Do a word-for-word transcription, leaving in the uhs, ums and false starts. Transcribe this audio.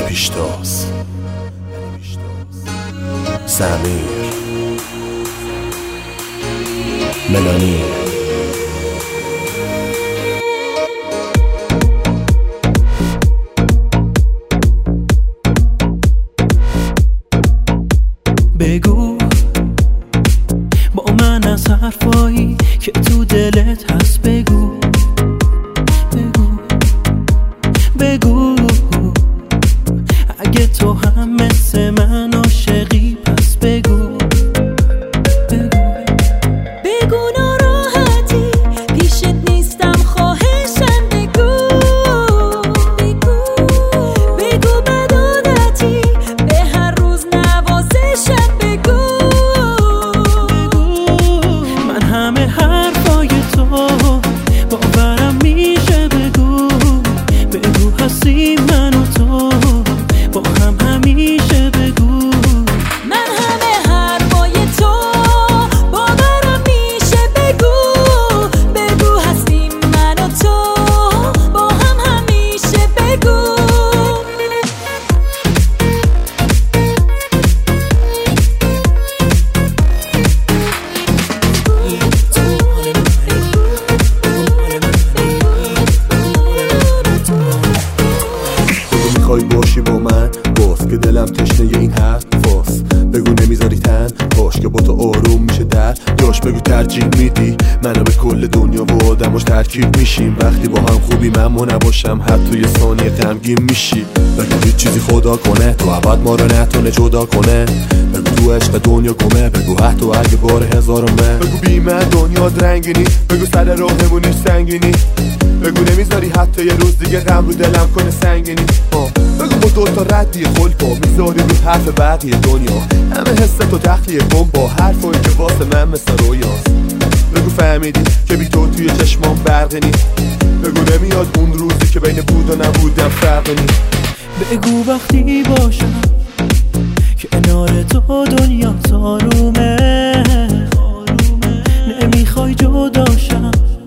پیشتاز سمیر ملانی بگو با من از حرفایی که تو دلت هست بگو بگو بگو اگه تو هم مثل من عاشقی پس بگو بگو بگو ناراحتی پیشت نیستم خواهشم بگو بگو بگو بد عادتی به هر روز نوازشم بگو من همه حرفای تو باورم میشه بگو بگو هستی من و تو با هم همیشه بگو من همه حرفای تو باورم میشه بگو بگو هستیم من و تو با هم همیشه بگو میخوای باشی با من باز که دلم تشنه این حرف فاس بگو نمیذاری تن باش که با تو آروم میشه در جاش بگو ترجیح میدی منو به کل دنیا و آدماش ترکیب میشیم وقتی با هم خوبی من ما نباشم حتی یه ثانیه غمگین میشی بگو هیچ چیزی خدا کنه تو ابد ما رو نتونه جدا کنه بگو تو عشق دنیا گمه بگو حتی اگه بار هزارمه بگو بی من دنیا رنگینی بگو سر راهمونش سنگینی بگو نمیذاری حتی یه روز دیگه غم رو دلم کنه سنگینی بگو با دوتا ردی خلپا میذاری رو حرف بقیه دنیا همه حس تو دخلیه کن با حرفایی که واسه من مثل رویاست بگو فهمیدی که بی تو توی چشمام برقی نیست بگو نمیاد اون روزی که بین بود و نبودم فرقی نیست بگو وقتی باشم کنار تو دنیا تارومه نمیخوای جداشم